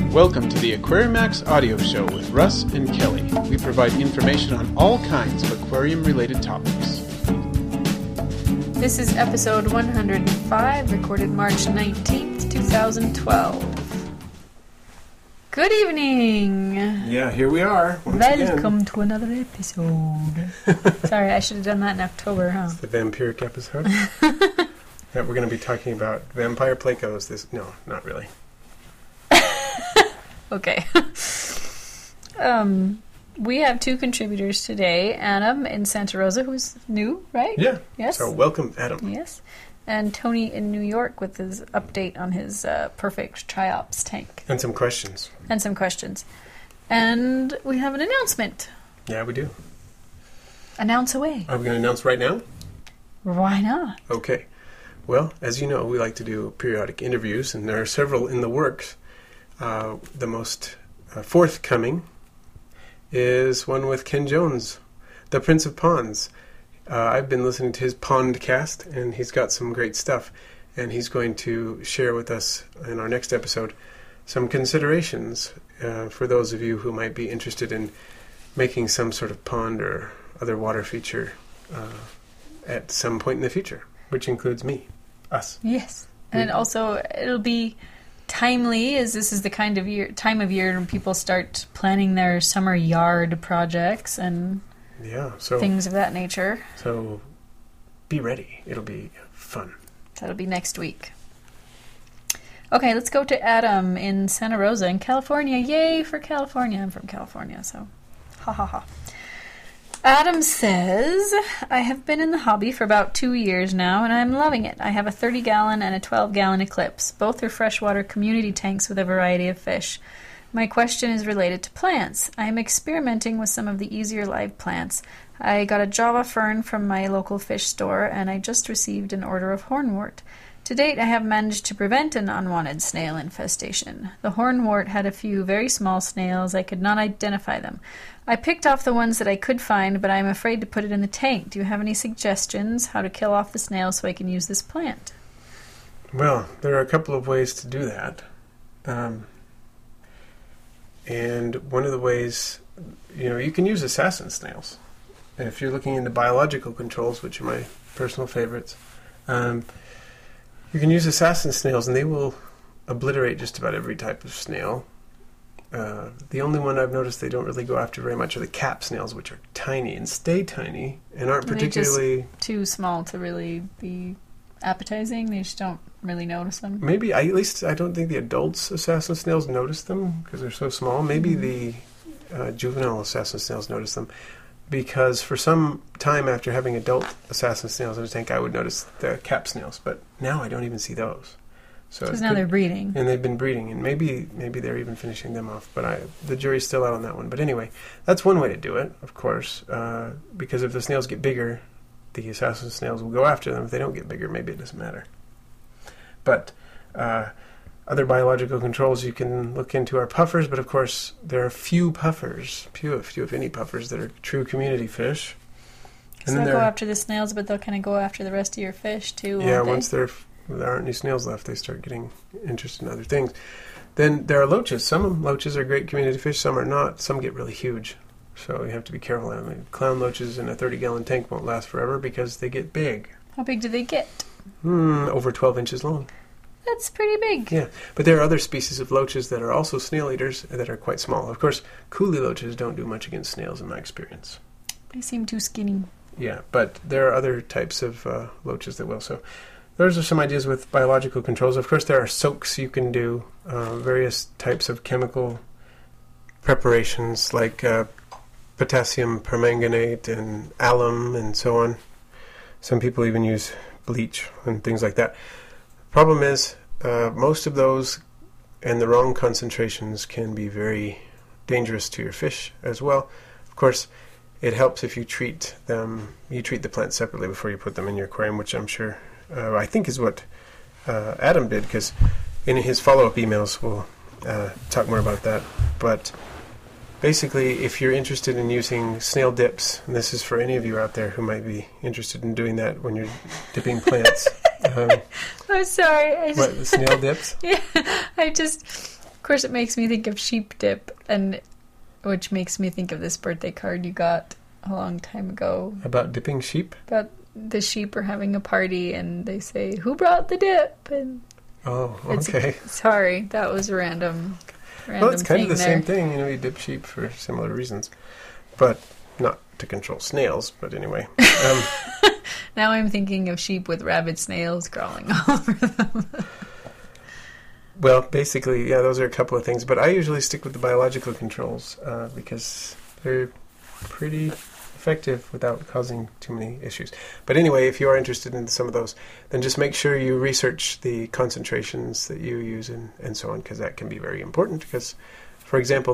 Welcome to the AquariumMax audio show with Russ and Kelly. We provide information on all kinds of aquarium-related topics. This is episode 105, recorded March 19th, 2012. Good evening! Yeah, here we are. Welcome to another episode. Sorry, I should have done that in October, huh? It's the vampiric episode. Yeah, we're going to be talking about vampire Placos. No, not really. Okay. We have two contributors today. Adam in Santa Rosa, who's new, right? Yeah. Yes. So welcome, Adam. Yes. And Tony in New York with his update on his perfect Triops tank. And some questions. And we have an announcement. Yeah, we do. Announce away. Are we going to announce right now? Why not? Okay. Well, as you know, we like to do periodic interviews, and there are several in the works. The most forthcoming is one with Ken Jones, the Prince of Ponds. I've been listening to his Pondcast, and he's got some great stuff. And he's going to share with us in our next episode some considerations for those of you who might be interested in making some sort of pond or other water feature at some point in the future, which includes us. Yes. And also, it'll be timely, as this is the kind of time of year when people start planning their summer yard projects and things of that nature. So be ready. It'll be fun. That'll be next week. Okay, let's go to Adam in Santa Rosa in California. Yay for California. I'm from California, so ha ha ha. Adam says, I have been in the hobby for about 2 years now, and I'm loving it. I have a 30-gallon and a 12-gallon Eclipse. Both are freshwater community tanks with a variety of fish. My question is related to plants. I am experimenting with some of the easier live plants. I got a Java fern from my local fish store, and I just received an order of hornwort. To date, I have managed to prevent an unwanted snail infestation. The hornwort had a few very small snails. I could not identify them. I picked off the ones that I could find, but I am afraid to put it in the tank. Do you have any suggestions how to kill off the snails so I can use this plant? Well, there are a couple of ways to do that. And one of the ways, you can use assassin snails. And if you're looking into biological controls, which are my personal favorites, you can use assassin snails, and they will obliterate just about every type of snail. The only one I've noticed they don't really go after very much are the cap snails, which are tiny and stay tiny and aren't particularly... Just too small to really be appetizing. They just don't really notice them. Maybe, at least I don't think the adults assassin snails notice them because they're so small. Maybe the juvenile assassin snails notice them. Because for some time after having adult assassin snails in a tank, I would notice the cap snails. But now I don't even see those. Because now they're breeding. And they've been breeding. And maybe they're even finishing them off. But the jury's still out on that one. But anyway, that's one way to do it, of course. Because if the snails get bigger, the assassin snails will go after them. If they don't get bigger, maybe it doesn't matter. But other biological controls you can look into are puffers, but of course there are few if any puffers that are true community fish. So they'll go after the snails, but they'll kind of go after the rest of your fish too. Yeah, once there aren't any snails left, they start getting interested in other things. Then there are loaches. Some loaches are great community fish, some are not. Some get really huge, so you have to be careful. I mean, clown loaches in a 30-gallon tank won't last forever because they get big. How big do they get? Over 12 inches long. That's pretty big. Yeah, but there are other species of loaches that are also snail eaters that are quite small. Of course, coolie loaches don't do much against snails in my experience. They seem too skinny. Yeah, but there are other types of loaches that will. So those are some ideas with biological controls. Of course, there are soaks you can do, various types of chemical preparations like potassium permanganate and alum and so on. Some people even use bleach and things like that. Problem is, most of those and the wrong concentrations can be very dangerous to your fish as well. Of course, it helps if you treat the plants separately before you put them in your aquarium, which I'm sure, I think is what Adam did, because in his follow-up emails we'll talk more about that. But basically, if you're interested in using snail dips, and this is for any of you out there who might be interested in doing that when you're dipping plants. I'm sorry. What, the snail dips? Yeah, I just course, it makes me think of sheep dip, and which makes me think of this birthday card you got a long time ago. About dipping sheep? About the sheep are having a party, and they say, "Who brought the dip?" And oh, okay. Sorry, that was random. Well, it's kind of the same thing. You dip sheep for similar reasons. But not to control snails, but anyway. Now I'm thinking of sheep with rabid snails crawling all over them. Well, basically, yeah, those are a couple of things. But I usually stick with the biological controls because they're pretty effective without causing too many issues. But anyway, if you are interested in some of those, then just make sure you research the concentrations that you use and so on, because that can be very important. Because, for example,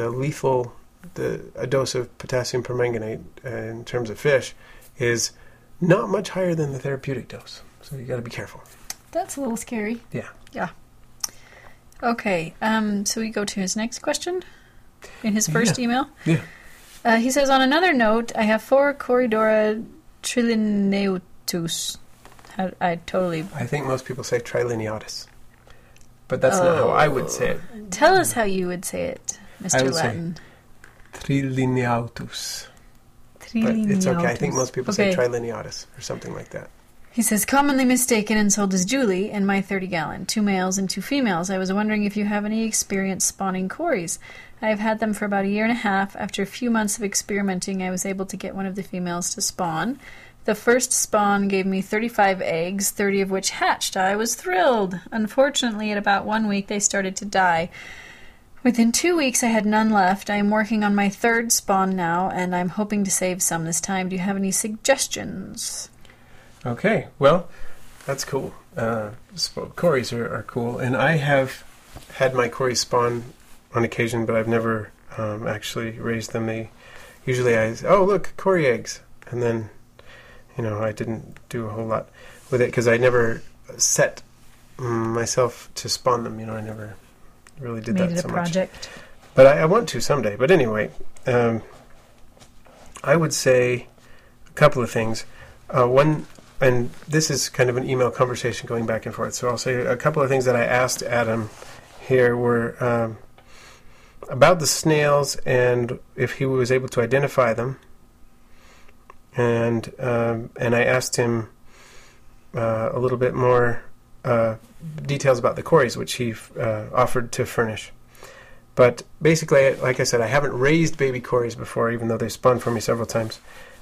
a dose of potassium permanganate in terms of fish is not much higher than the therapeutic dose. So you got to be careful. That's a little scary. Yeah. Yeah. Okay, so we go to his next question in his first email. Yeah. He says, on another note, I have 4 Corydora trilineutus. I think most people say trilineatus. But that's not how I would say it. Tell us how you would say it, Mr. Latin. Trilineatus. But it's okay. I think most people say trilineatus or something like that. He says, commonly mistaken and sold as Julie in my 30-gallon. 2 males and 2 females. I was wondering if you have any experience spawning cories. I have had them for about 1.5 years. After a few months of experimenting, I was able to get one of the females to spawn. The first spawn gave me 35 eggs, 30 of which hatched. I was thrilled. Unfortunately, at about 1 week, they started to die. Within 2 weeks, I had none left. I am working on my 3rd spawn now, and I'm hoping to save some this time. Do you have any suggestions? Okay, well, that's cool. Cories are cool, and I have had my cories spawn on occasion, but I've never actually raised them. Usually look, cory eggs, and then, I didn't do a whole lot with it because I never set myself to spawn them. I never really did that so much. Made it a project. But I want to someday. But anyway, I would say a couple of things. One. And this is kind of an email conversation going back and forth. So I'll say a couple of things that I asked Adam here were about the snails and if he was able to identify them. And I asked him a little bit more details about the cories, which he offered to furnish. But basically, like I said, I haven't raised baby cories before, even though they spawned for me several times.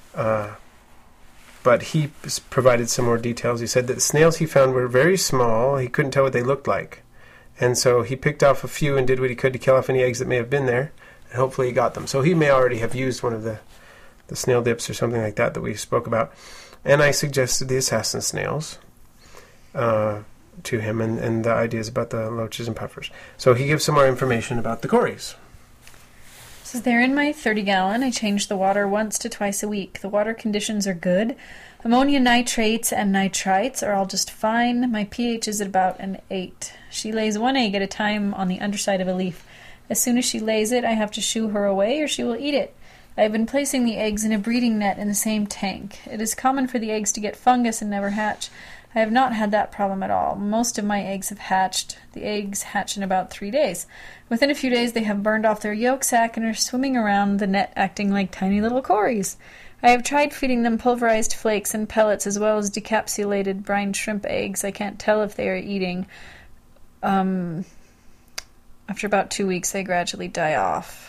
But he provided some more details. He said that the snails he found were very small. He couldn't tell what they looked like. And so he picked off a few and did what he could to kill off any eggs that may have been there. And hopefully he got them. So he may already have used one of the snail dips or something like that we spoke about. And I suggested the assassin snails to him and the ideas about the loaches and puffers. So he gives some more information about the cories. So they're in my 30-gallon. I change the water once to twice a week. The water conditions are good. Ammonia nitrates and nitrites are all just fine. My pH is at about an 8. She lays 1 egg at a time on the underside of a leaf. As soon as she lays it, I have to shoo her away or she will eat it. I have been placing the eggs in a breeding net in the same tank. It is common for the eggs to get fungus and never hatch. I have not had that problem at all. Most of my eggs have hatched. The eggs hatch in about 3 days. Within a few days, they have burned off their yolk sac and are swimming around the net acting like tiny little cories. I have tried feeding them pulverized flakes and pellets as well as decapsulated brine shrimp eggs. I can't tell if they are eating. After about 2 weeks, they gradually die off.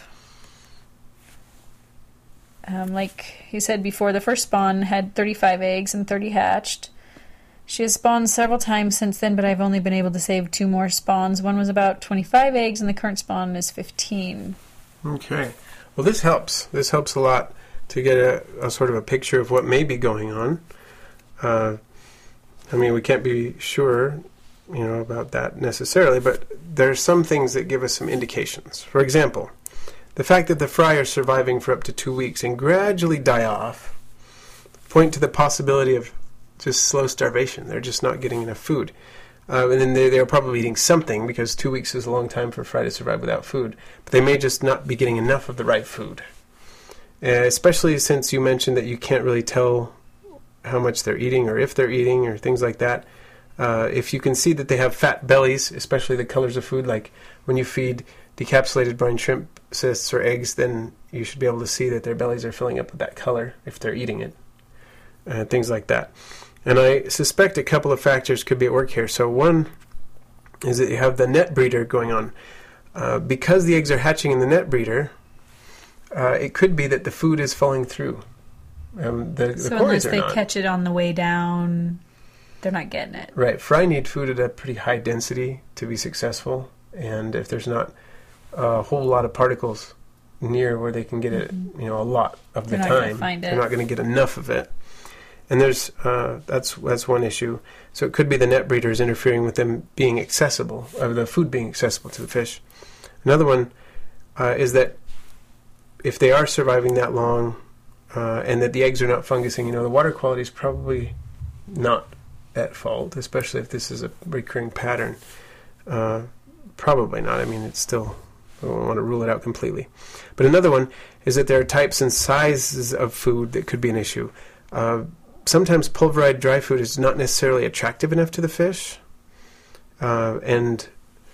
Like he said before, the first spawn had 35 eggs and 30 hatched. She has spawned several times since then, but I've only been able to save 2 more spawns. One was about 25 eggs, and the current spawn is 15. Okay. Well, this helps. This helps a lot to get a sort of a picture of what may be going on. We can't be sure, about that necessarily, but there's some things that give us some indications. For example, the fact that the fry are surviving for up to 2 weeks and gradually die off point to the possibility of just slow starvation. They're just not getting enough food. And then they're probably eating something because 2 weeks is a long time for a fry to survive without food. But they may just not be getting enough of the right food. Especially since you mentioned that you can't really tell how much they're eating or if they're eating or things like that. If you can see that they have fat bellies, especially the colors of food, like when you feed decapsulated brine shrimp cysts or eggs, then you should be able to see that their bellies are filling up with that color if they're eating it. Things like that. And I suspect a couple of factors could be at work here. So one is that you have the net breeder going on. Because the eggs are hatching in the net breeder, it could be that the food is falling through. The So corals unless are they not. catch it on the way down, they're not getting it. Right. Fry need food at a pretty high density to be successful. And if there's not a whole lot of particles near where they can get it, a lot of the They're not gonna time, find they're it. not going to get enough of it. And there's that's one issue. So it could be the net breeders interfering with them being accessible, or the food being accessible to the fish. Another one is that if they are surviving that long, and that the eggs are not fungusing, the water quality is probably not at fault, especially if this is a recurring pattern. Probably not. I mean, it's still, I don't want to rule it out completely. But another one is that there are types and sizes of food that could be an issue. Sometimes pulverized dry food is not necessarily attractive enough to the fish, and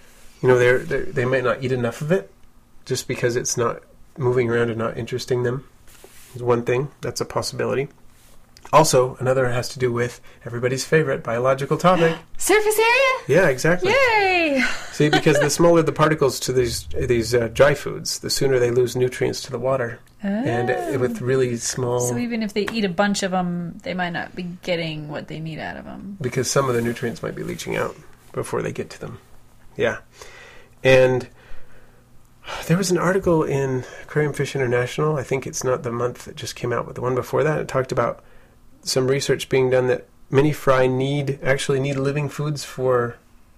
they might not eat enough of it just because it's not moving around and not interesting them. Is one thing. That's a possibility. Also, another has to do with everybody's favorite biological topic. Surface area? Yeah, exactly. Yay! See, because the smaller the particles to these dry foods, the sooner they lose nutrients to the water. And with really small... So even if they eat a bunch of them, they might not be getting what they need out of them. Because some of the nutrients might be leaching out before they get to them. Yeah. And there was an article in Aquarium Fish International, I think it's not the month that just came out, but the one before that, it talked about some research being done that many fry actually need living foods for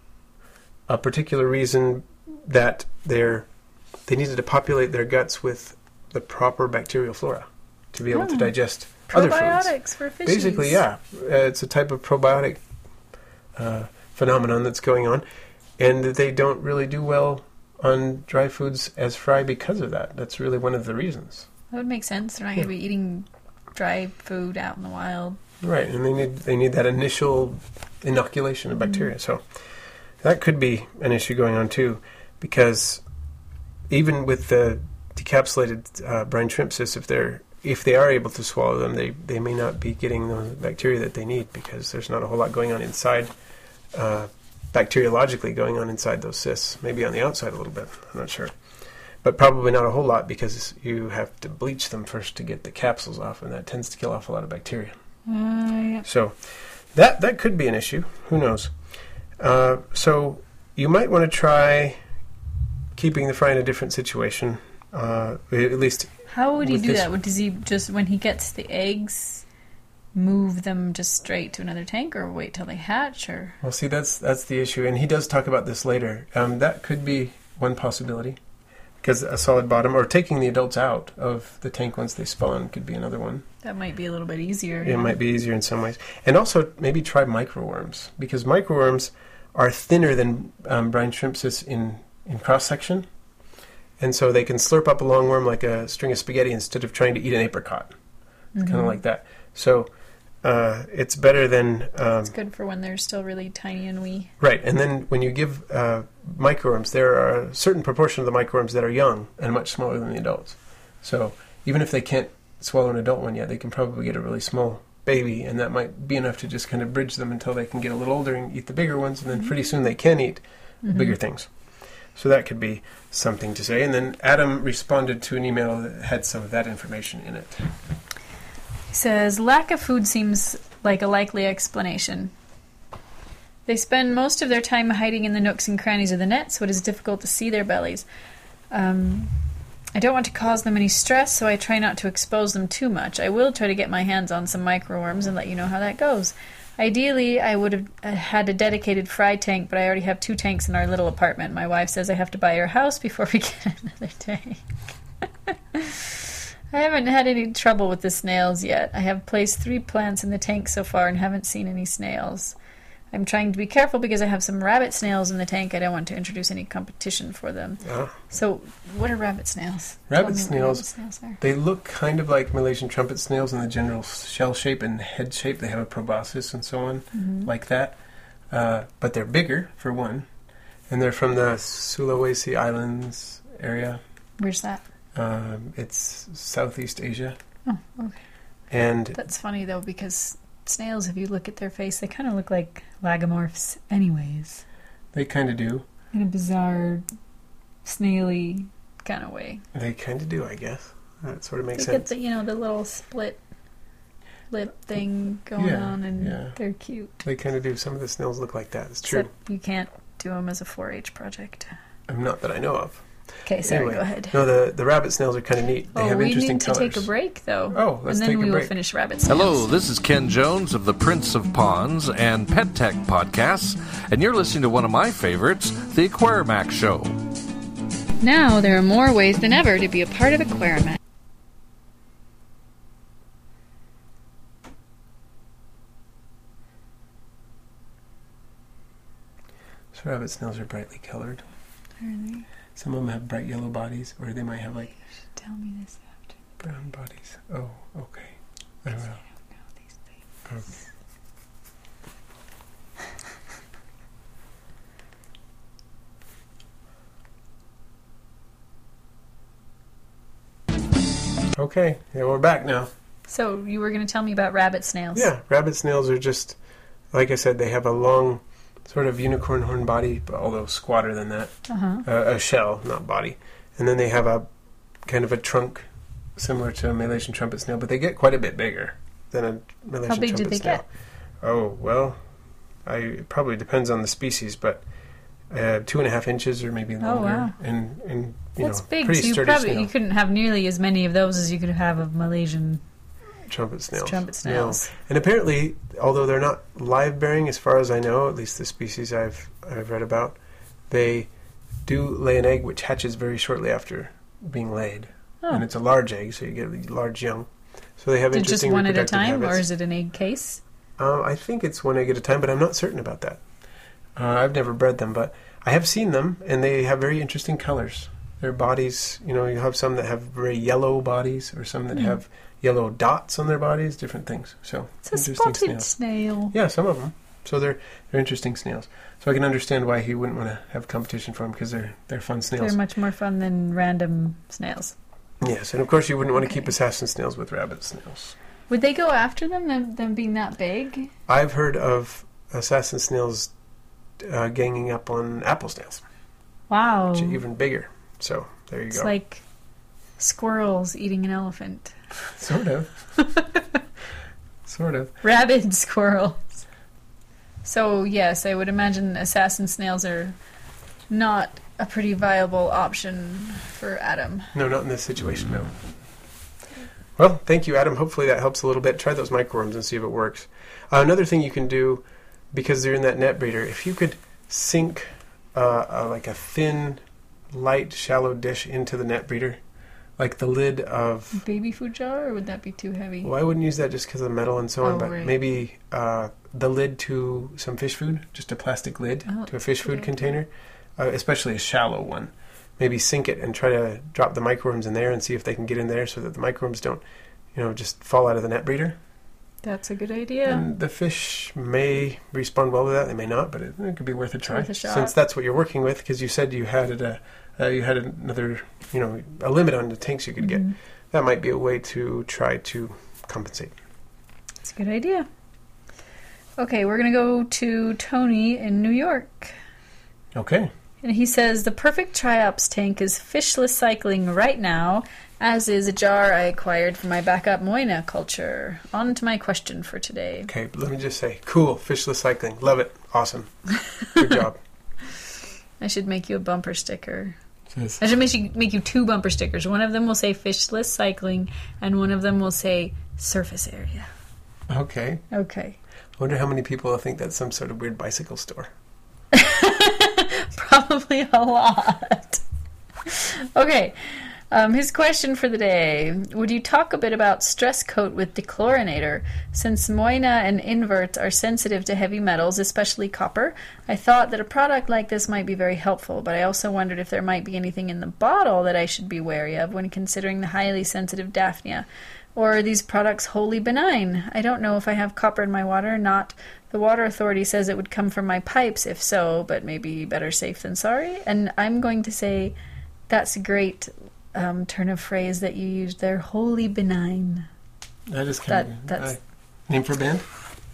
a particular reason, that they needed to populate their guts with the proper bacterial flora to be able to digest other foods. Probiotics for fishies. Basically, yeah. It's a type of probiotic phenomenon that's going on, and that they don't really do well on dry foods as fry because of that. That's really one of the reasons. That would make sense. They're not going to be eating dry food out in the wild. Right, and they need that initial inoculation of bacteria. So that could be an issue going on too, because even with the decapsulated brine shrimp cysts, if they are able to swallow them, they may not be getting the bacteria that they need, because there's not a whole lot going on inside, bacteriologically going on inside those cysts. Maybe on the outside a little bit, I'm not sure. But probably not a whole lot, because you have to bleach them first to get the capsules off, and that tends to kill off a lot of bacteria. Yeah. So that could be an issue. Who knows? So you might want to try keeping the fry in a different situation, at least. How would he with do this- that? Does he just, when he gets the eggs, move them just straight to another tank, or wait till they hatch? Or Well, see, that's the issue, and he does talk about this later. That could be one possibility, because a solid bottom, or taking the adults out of the tank once they spawn, could be another one. that might be a little bit easier. It might be easier in some ways. And also maybe try microworms, because microworms are thinner than brine shrimp cysts in cross-section. And so they can slurp up a long worm like a string of spaghetti instead of trying to eat an apricot. Kind of like that. So it's better than... It's good for when they're still really tiny and wee. Right, and then when you give microworms, there are a certain proportion of the microworms that are young and much smaller than the adults. So even if they can't swallow an adult one yet, they can probably get a really small baby, and that might be enough to just kind of bridge them until they can get a little older and eat the bigger ones, and then pretty soon they can eat bigger things. So that could be something to say. And then Adam responded to an email that had some of that information in it. He says, lack of food seems like a likely explanation. They spend most of their time hiding in the nooks and crannies of the net, so it is difficult to see their bellies. I don't want to cause them any stress, so I try not to expose them too much. I will try to get my hands on some microworms and let you know how that goes. Ideally, I would have had a dedicated fry tank, but I already have 2 tanks in our little apartment. My wife says I have to buy her house before we get another tank. I haven't had any trouble with the snails yet. I have placed 3 plants in the tank so far and haven't seen any snails. I'm trying to be careful because I have some rabbit snails in the tank. I don't want to introduce any competition for them. So, what are rabbit snails? Rabbit Tell me what snails, rabbit snails are. they look kind of like Malaysian trumpet snails in the general shell shape and head shape. They have a proboscis and so on, like that. but they're bigger, for one. And they're from the Sulawesi Islands area. Where's that? It's Southeast Asia. Oh, okay. And that's funny, though, because snails, if you look at their face, they kind of look like lagomorphs anyways. They kind of do. In a bizarre, snaily kind of way. They kind of do, I guess. That sort of makes they sense. Get the little split lip thing going on, and they're cute. They kind of do. Some of the snails look like that. It's true. Except you can't do them as a 4-H project. Not that I know of. Okay, sorry, anyway, go ahead. No, the rabbit snails are kind of neat. They have interesting colors. We need to take a break, though. Oh, let's take a break. And then we will finish rabbit snails. Hello, this is Ken Jones of the Prince of Ponds and Pet Tech podcasts, and you're listening to one of my favorites, The Aquarimax Show. Now there are more ways than ever to be a part of Aquarimax. So rabbit snails are brightly colored. Are they? Some of them have bright yellow bodies, or they might have like... You should tell me this after. Brown bodies. Oh, okay. I don't know. I don't know these things. Okay, yeah, we're back now. So you were going to tell me about rabbit snails. Yeah, rabbit snails are just, like I said, they have a long sort of unicorn horn body, but although squatter than that. A shell, not body. And then they have a kind of a trunk similar to a Malaysian trumpet snail, but they get quite a bit bigger than a Malaysian trumpet snail. How big did they get? Oh, well, it probably depends on the species, but 2.5 inches or maybe longer. Oh, wow. And that's big. Pretty So sturdy snail. you couldn't have nearly as many of those as you could have of Malaysian trumpet snails. No. And apparently, although they're not live bearing, as far as I know, at least the species I've read about, they do lay an egg which hatches very shortly after being laid. Oh. And it's a large egg, so you get large young. So they have interesting just one at a reproductive time, habits. or is it an egg case? I think it's one egg at a time, but I'm not certain about that. I've never bred them, but I have seen them, and they have very interesting colors. Their bodies, you have some that have very yellow bodies, or some that have yellow dots on their bodies, different things. So it's a spotted snail. Yeah, some of them. So they're interesting snails. So I can understand why he wouldn't want to have competition for them, because they're fun snails. They're much more fun than random snails. Yes, and of course you wouldn't want to keep assassin snails with rabbit snails. Would they go after them being that big? I've heard of assassin snails ganging up on apple snails. Wow. Which are even bigger. So there you go. It's like squirrels eating an elephant. Sort of. Sort of. Rabid squirrels. So yes, I would imagine assassin snails are not a pretty viable option for Adam. No, not in this situation, no. Well, thank you, Adam. Hopefully that helps a little bit. Try those microworms and see if it works. Another thing you can do, because they're in that net breeder, if you could sink like a thin, light, shallow dish into the net breeder, like the lid of... Baby food jar, or would that be too heavy? Well, I wouldn't use that just because of the metal and so on, but right. maybe the lid to some fish food, just a plastic lid to a fish food container, especially a shallow one. Maybe sink it and try to drop the microworms in there and see if they can get in there so that the microworms don't, just fall out of the net breeder. That's a good idea. And the fish may respond well to that. They may not, but it could be worth a try. Worth a shot. Since that's what you're working with, because you said you had another, a limit on the tanks you could get. That might be a way to try to compensate. That's a good idea. Okay, we're going to go to Tony in New York. Okay. And he says, the perfect triops tank is fishless cycling right now, as is a jar I acquired for my backup Moina culture. On to my question for today. Okay, but let me just say, cool, fishless cycling. Love it. Awesome. Good job. I should make you a bumper sticker. I should make you 2 bumper stickers. One of them will say fishless cycling, and one of them will say surface area. Okay. Okay. I wonder how many people think that's some sort of weird bicycle store. Probably a lot. Okay. His question for the day. Would you talk a bit about stress coat with dechlorinator? Since Moina and inverts are sensitive to heavy metals, especially copper, I thought that a product like this might be very helpful, but I also wondered if there might be anything in the bottle that I should be wary of when considering the highly sensitive Daphnia. Or are these products wholly benign? I don't know if I have copper in my water or not. The water authority says it would come from my pipes if so, but maybe better safe than sorry. And I'm going to say that's a great turn of phrase that you used there, wholly benign. That is kind of name for a band?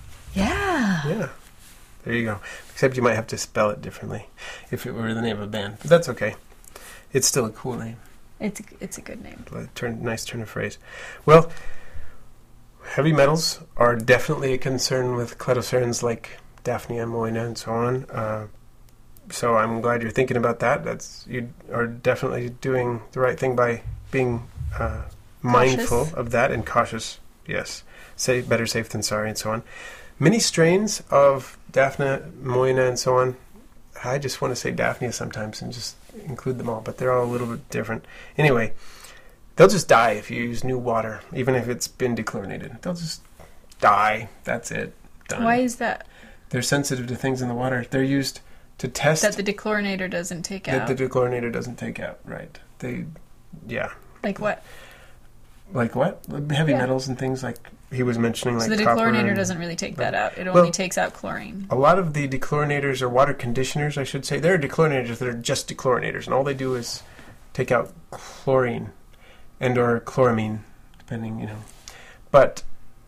Yeah. Yeah. There you go. Except you might have to spell it differently if it were the name of a band. But that's okay. It's still a cool name. It's a good name. Nice turn of phrase. Well, heavy metals are definitely a concern with cladocerans like Daphnia, Moina, and so on. So I'm glad you're thinking about that. You are definitely doing the right thing by being mindful of that and cautious. Yes, better safe than sorry, and so on. Many strains of Daphnia, Moina, and so on. I just want to say Daphnia sometimes and just include them all, but they're all a little bit different. Anyway, they'll just die if you use new water, even if it's been dechlorinated. They'll just die. That's it. Done. Why is that? They're sensitive to things in the water. They're used to test that the dechlorinator doesn't take out. That the dechlorinator doesn't take out. Right. Yeah. Like what? Like what? Heavy metals and things like he was mentioning, like copper. So the dechlorinator doesn't really take that out. It only takes out chlorine. A lot of the dechlorinators or water conditioners, I should say, there are dechlorinators that are just dechlorinators, and all they do is take out chlorine and or chloramine, depending, But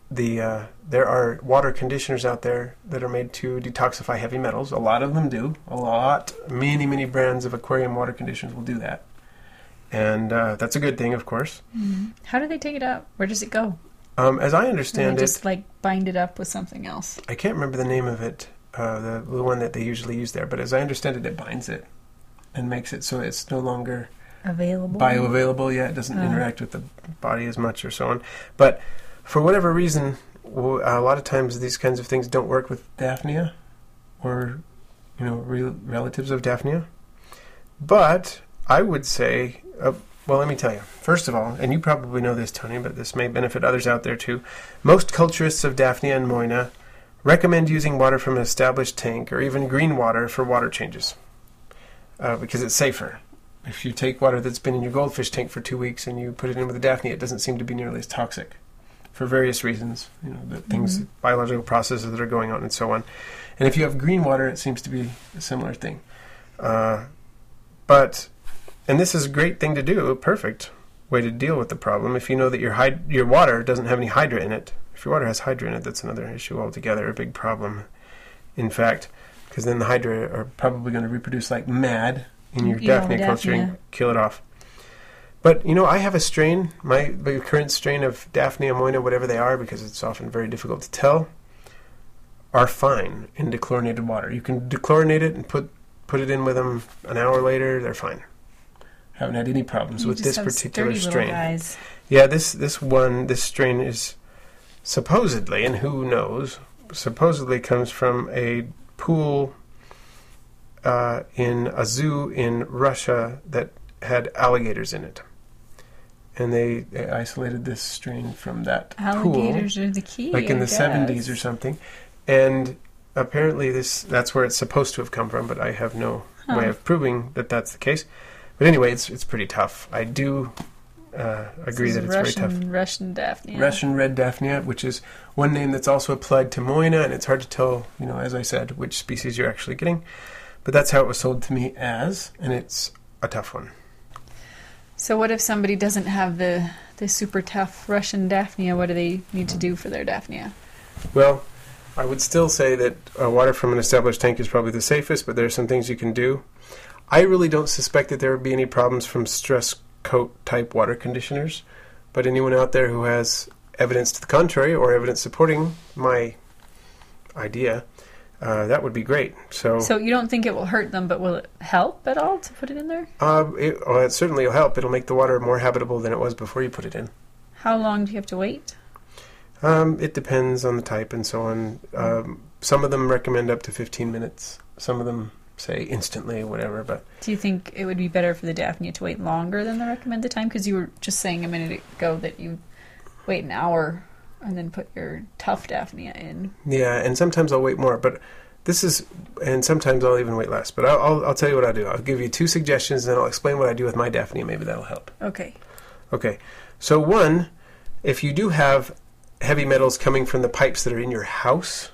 there are water conditioners out there that are made to detoxify heavy metals. A lot of them do. Many, many brands of aquarium water conditioners will do that. And that's a good thing, of course. Mm-hmm. How do they take it out? Where does it go? As I understand it... just, bind it up with something else. I can't remember the name of it, the one that they usually use there. But as I understand it, it binds it and makes it so it's no longer... bioavailable. Yeah, it doesn't interact with the body as much or so on. But for whatever reason, a lot of times these kinds of things don't work with Daphnia or, relatives of Daphnia. But I would say... well, let me tell you. First of all, and you probably know this, Tony, but this may benefit others out there too, most culturists of Daphnia and Moina recommend using water from an established tank or even green water for water changes because it's safer. If you take water that's been in your goldfish tank for 2 weeks and you put it in with a Daphnia, it doesn't seem to be nearly as toxic for various reasons, the things, biological processes that are going on and so on. And if you have green water, it seems to be a similar thing. And this is a great thing to do, a perfect way to deal with the problem. If you know that your water doesn't have any hydra in it, if your water has hydra in it, that's another issue altogether, a big problem, in fact, because then the hydra are probably going to reproduce like mad in your Daphnia culture and kill it off. But, I have a strain, the current strain of Daphnia, Moina, whatever they are, because it's often very difficult to tell, are fine in dechlorinated water. You can dechlorinate it and put it in with them an hour later, they're fine. Haven't had any problems with this particular strain. Guys. Yeah, this strain is supposedly, and who knows, supposedly comes from a pool in a zoo in Russia that had alligators in it. And they isolated this strain from that alligators pool. Are the key, like in the 70s or something. And apparently that's where it's supposed to have come from, but I have no way of proving that that's the case. But anyway, it's pretty tough. I do agree that it's very tough. Russian Daphnia. Russian red Daphnia, which is one name that's also applied to Moina, and it's hard to tell, as I said, which species you're actually getting. But that's how it was sold to me as, and it's a tough one. So what if somebody doesn't have the super tough Russian Daphnia? What do they need to do for their Daphnia? Well, I would still say that water from an established tank is probably the safest, but there are some things you can do. I really don't suspect that there would be any problems from stress coat type water conditioners, but anyone out there who has evidence to the contrary or evidence supporting my idea, that would be great. So you don't think it will hurt them, but will it help at all to put it in there? It certainly will help. It'll make the water more habitable than it was before you put it in. How long do you have to wait? It depends on the type and so on. Some of them recommend up to 15 minutes. Some of them say instantly, whatever. But do you think it would be better for the Daphnia to wait longer than the recommended time? Because you were just saying a minute ago that you wait an hour and then put your tough Daphnia in. Yeah, and sometimes I'll wait more, and sometimes I'll even wait less. But I'll tell you what I do. I'll give you 2 suggestions, and then I'll explain what I do with my Daphnia. Maybe that'll help. Okay. So one, if you do have heavy metals coming from the pipes that are in your house,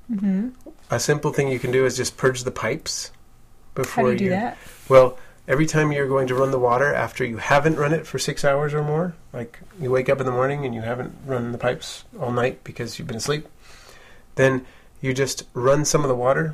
a simple thing you can do is just purge the pipes before How do you do that? Well, every time you're going to run the water after you haven't run it for 6 hours or more, like you wake up in the morning and you haven't run the pipes all night because you've been asleep, then you just run some of the water,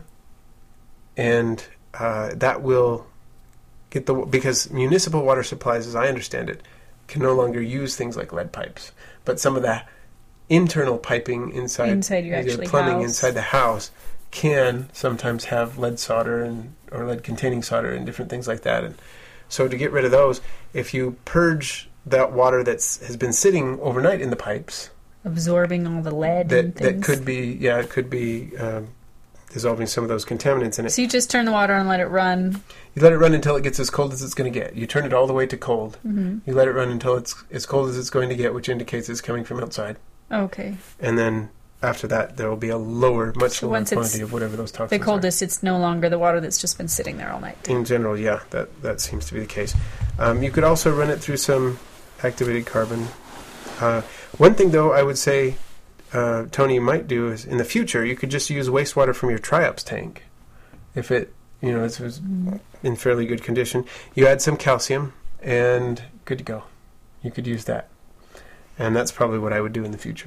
and that will get because municipal water supplies, as I understand it, can no longer use things like lead pipes. But some of the internal piping inside your actually plumbing house. inside the house can sometimes have lead solder or lead containing solder and different things like that. And so to get rid of those, if you purge that water has been sitting overnight in the pipes, absorbing all the lead and things. That could be dissolving some of those contaminants in it. So you just turn the water on and let it run. You let it run until it gets as cold as it's going to get. You turn it all the way to cold. Mm-hmm. You let it run until it's as cold as it's going to get, which indicates it's coming from outside. Okay. And then after that, there will be a much lower quantity of whatever those toxins are. The coldest, it's no longer the water that's just been sitting there all night. In general, yeah, that seems to be the case. You could also run it through some activated carbon. One thing, though, I would say, Tony, you might do is in the future, you could just use wastewater from your Triops tank. If it, it was in fairly good condition, you add some calcium, and good to go. You could use that. And that's probably what I would do in the future.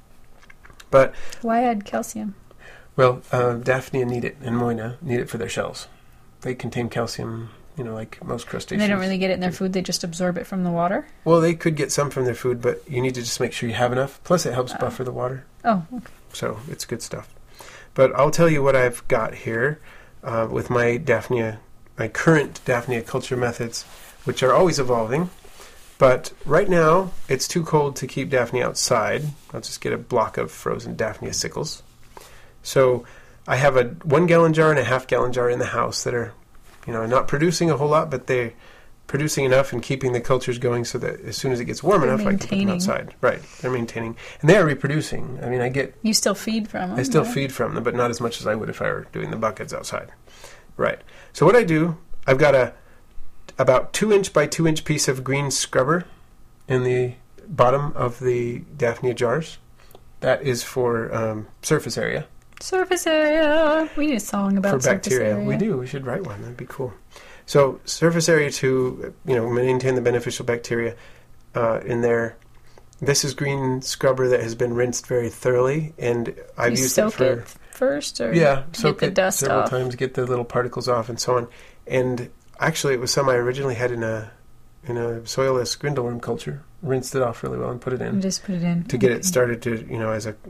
But why add calcium? Well, Daphnia need it, and Moina need it for their shells. They contain calcium, like most crustaceans. And they don't really get it in their food, they just absorb it from the water? Well, they could get some from their food, but you need to just make sure you have enough. Plus, it helps buffer the water. Oh, okay. So, it's good stuff. But I'll tell you what I've got here with my Daphnia, my current Daphnia culture methods, which are always evolving. But right now, it's too cold to keep Daphnia outside. I'll just get a block of frozen Daphnia sickles. So I have a 1 gallon jar and a half gallon jar in the house that are, not producing a whole lot, but they're producing enough and keeping the cultures going so that as soon as it gets warm enough, I can put them outside. Right, they're maintaining. And they are reproducing. I mean, You still feed from them? I still feed from them, but not as much as I would if I were doing the buckets outside. Right. So what I do, I've got about 2-inch by 2-inch piece of green scrubber in the bottom of the Daphnia jars. That is for surface area. Surface area. We need a song about for bacteria. Area. We do. We should write one. That'd be cool. So surface area to maintain the beneficial bacteria in there. This is green scrubber that has been rinsed very thoroughly, and I've used it for it first, or soak get the dust several off? times, get the little particles off, and so on. And actually, it was some I originally had in a soilless grindleworm culture. Rinsed it off really well and put it in. And just put it in to get it started to as a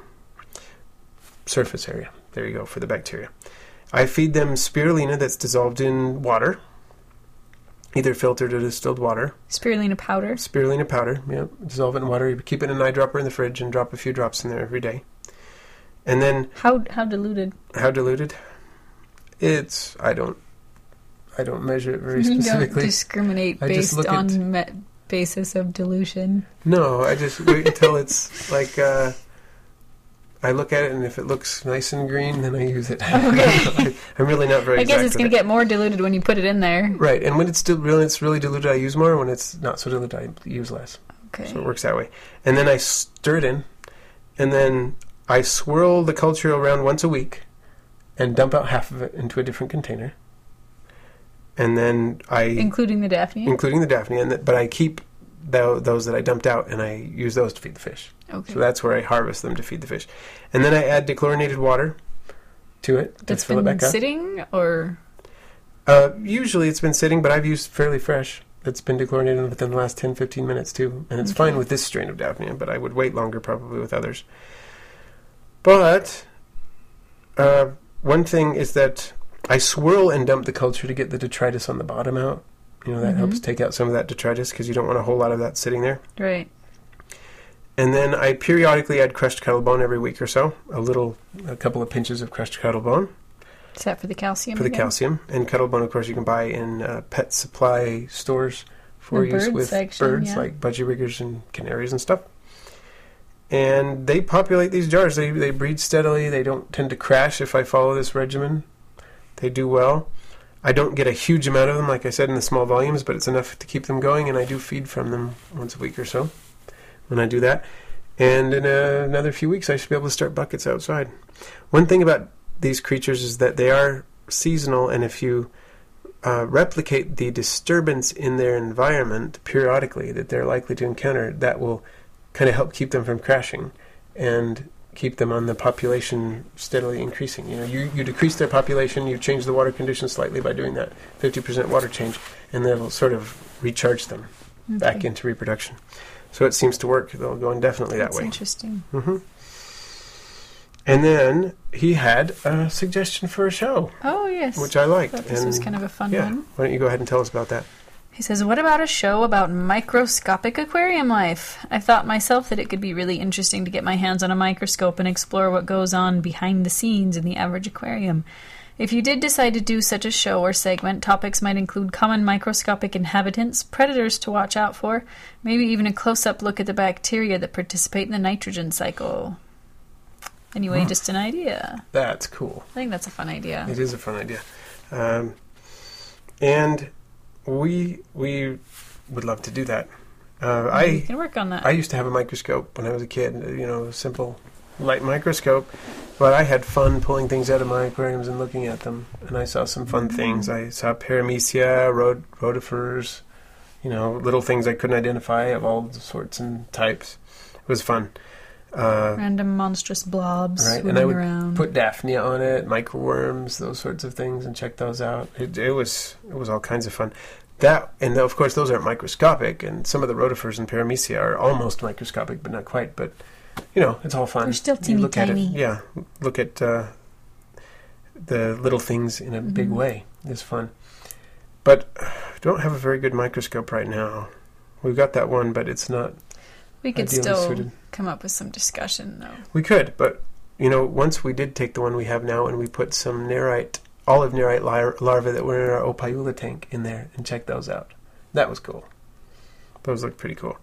surface area. There you go for the bacteria. I feed them spirulina that's dissolved in water, either filtered or distilled water. Spirulina powder. Spirulina powder. Yeah, dissolve it in water. You keep it in an eyedropper in the fridge and drop a few drops in there every day. And then how diluted? How diluted? It's I don't measure it very specifically. You don't discriminate based on basis of dilution. No, I just wait until it's like I look at it, and if it looks nice and green, then I use it. Okay. I'm really not very. I guess it's going to get more diluted when you put it in there. Right, and when it's really diluted, I use more. When it's not so diluted, I use less. Okay. So it works that way. And then I stir it in, and then I swirl the culture around once a week, and dump out half of it into a different container. And then including the Daphnia? Including the Daphnia, but I keep those that I dumped out, and I use those to feed the fish. Okay. So that's where I harvest them to feed the fish. And then I add dechlorinated water to it to fill it back up. That's been sitting, or? Usually it's been sitting, but I've used fairly fresh. It's been dechlorinated within the last 10-15 minutes, too. And it's fine with this strain of Daphnia, but I would wait longer probably with others. But one thing is that I swirl and dump the culture to get the detritus on the bottom out. That helps take out some of that detritus because you don't want a whole lot of that sitting there. Right. And then I periodically add crushed cuttlebone every week or so. A couple of pinches of crushed cuttlebone. Is that for the calcium? For the calcium. And cuttlebone, of course, you can buy in pet supply stores for use with birds like budgie riggers and canaries and stuff. And they populate these jars. They breed steadily. They don't tend to crash if I follow this regimen. They do well. I don't get a huge amount of them, like I said, in the small volumes, but it's enough to keep them going, and I do feed from them once a week or so. when I do that. And in another few weeks, I should be able to start buckets outside. One thing about these creatures is that they are seasonal, and if you replicate the disturbance in their environment periodically that they're likely to encounter, that will kind of help keep them from crashing and keep them on the population steadily increasing. You decrease their population, you change the water conditions slightly by doing that 50% water change, and that'll sort of recharge them back into reproduction. So it seems to work. They'll go indefinitely that way. That's interesting. Mm-hmm. And then he had a suggestion for a show. Oh, yes. Which I liked. I thought this was kind of a fun one. Why don't you go ahead and tell us about that? He says, what about a show about microscopic aquarium life? I thought myself that it could be really interesting to get my hands on a microscope and explore what goes on behind the scenes in the average aquarium. If you did decide to do such a show or segment, topics might include common microscopic inhabitants, predators to watch out for, maybe even a close-up look at the bacteria that participate in the nitrogen cycle. Anyway, just an idea. That's cool. I think that's a fun idea. It is a fun idea. And we would love to do that. We can work on that. I used to have a microscope when I was a kid, a simple light microscope, but I had fun pulling things out of my aquariums and looking at them, and I saw some fun things. I saw paramecia, rotifers, little things I couldn't identify of all sorts and types. It was fun. Random monstrous blobs swimming and I would around. Put Daphnia on it, microworms, those sorts of things, and check those out. It was all kinds of fun. That, and of course those aren't microscopic, and some of the rotifers and paramecia are almost microscopic, but not quite. But it's all fun. They're still teeny tiny. Look at the little things in a big way. It's fun. But I don't have a very good microscope right now. We've got that one, but it's not. We could still come up with some discussion, though. We could, but, once we did take the one we have now and we put some olive nerite larvae that were in our Ophiula tank in there and checked those out. That was cool. Those looked pretty cool.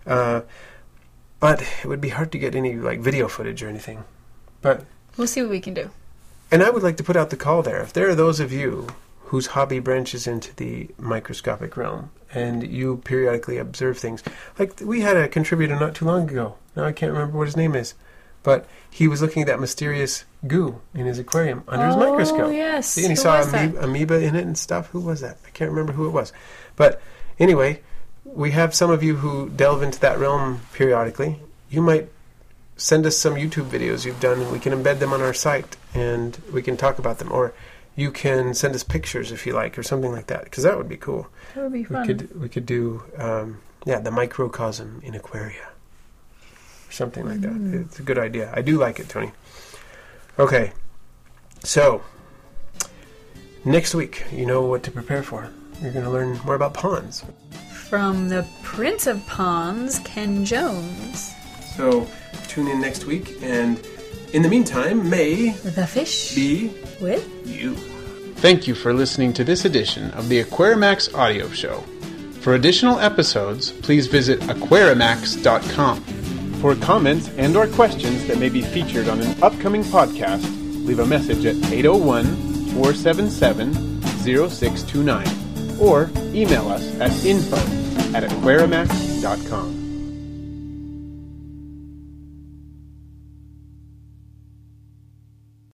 But it would be hard to get any, video footage or anything. But we'll see what we can do. And I would like to put out the call there. If there are those of you whose hobby branches into the microscopic realm, and you periodically observe things. Like, we had a contributor not too long ago. Now I can't remember what his name is. But he was looking at that mysterious goo in his aquarium under his microscope. Oh, yes. See, and he saw amoeba in it and stuff. Who was that? I can't remember who it was. But anyway, we have some of you who delve into that realm periodically. You might send us some YouTube videos you've done, and we can embed them on our site, and we can talk about them. Or you can send us pictures if you like, or something like that, because that would be cool. That would be fun. We could do, the microcosm in aquaria, or something like that. It's a good idea. I do like it, Tony. Okay, so next week, you know what to prepare for. You're going to learn more about ponds. From the Prince of Ponds, Ken Jones. So tune in next week, and in the meantime, may the fish be with you. Thank you for listening to this edition of the Aquarimax audio show. For additional episodes, please visit aquarimax.com. For comments and or questions that may be featured on an upcoming podcast, leave a message at 801-477-0629 or email us at info@aquarimax.com.